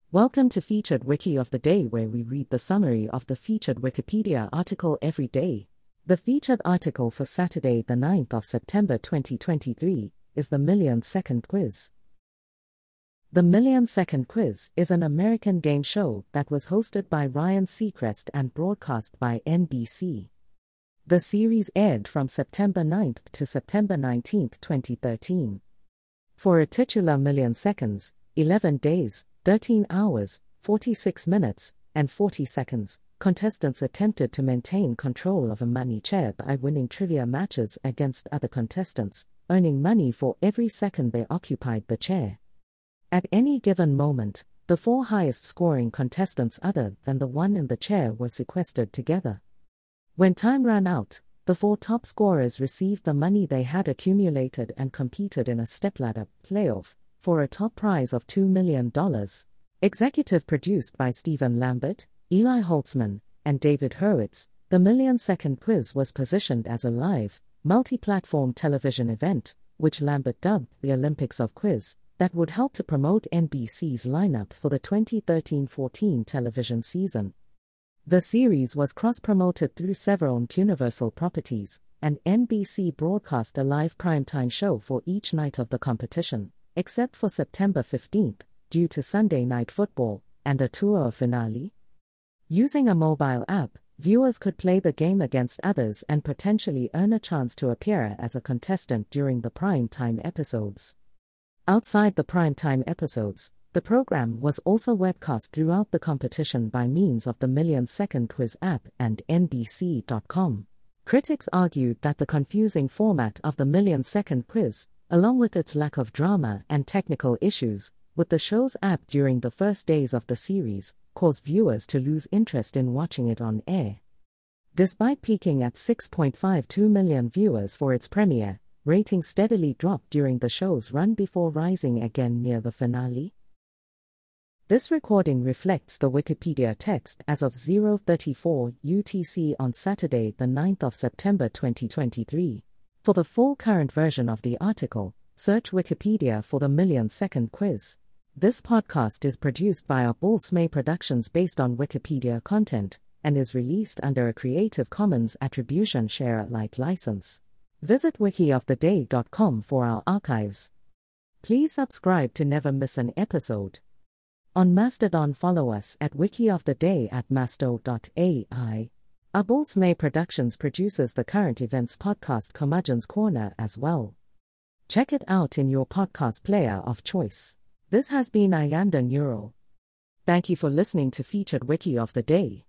Welcome to Featured Wiki of the Day, where we read the summary of the featured Wikipedia article every day. The featured article for Saturday, the 9th of September 2023, is the Million-Second Quiz. The Million-Second Quiz is an American game show that was hosted by Ryan Seacrest and broadcast by NBC. The series aired from September 9th to September 19th, 2013. For a titular million seconds, 11 days, 13 hours, 46 minutes, and 40 seconds, contestants attempted to maintain control of a money chair by winning trivia matches against other contestants, earning money for every second they occupied the chair. At any given moment, the four highest-scoring contestants other than the one in the chair were sequestered together. When time ran out, the four top scorers received the money they had accumulated and competed in a stepladder playoff for a top prize of $2 million. Executive produced by Stephen Lambert, Eli Holtzman, and David Hurwitz, the Million-Second Quiz was positioned as a live, multi-platform television event, which Lambert dubbed the Olympics of Quiz, that would help to promote NBC's lineup for the 2013-14 television season. The series was cross-promoted through several Universal properties, and NBC broadcast a live primetime show for each night of the competition, except for September 15th, due to Sunday Night Football, and a tour finale. Using a mobile app, viewers could play the game against others and potentially earn a chance to appear as a contestant during the primetime episodes. Outside the primetime episodes, the program was also webcast throughout the competition by means of the Million-Second Quiz app and NBC.com. Critics argued that the confusing format of the Million-Second Quiz, along with its lack of drama and technical issues with the show's app during the first days of the series, caused viewers to lose interest in watching it on air. Despite peaking at 6.52 million viewers for its premiere, ratings steadily dropped during the show's run before rising again near the finale. This recording reflects the Wikipedia text as of 0:34 UTC on Saturday, the 9th of September 2023. For the full current version of the article, search Wikipedia for the Million-Second Quiz. This podcast is produced by Bulls May Productions based on Wikipedia content, and is released under a Creative Commons Attribution Share Alike license. Visit wikioftheday.com for our archives. Please subscribe to never miss an episode. On Mastodon, follow us at wikioftheday at masto.ai. Bulls May Productions produces the Current Events podcast Curmudgeon's Corner as well. Check it out in your podcast player of choice. This has been Ayanda Neural. Thank you for listening to Featured Wiki of the Day.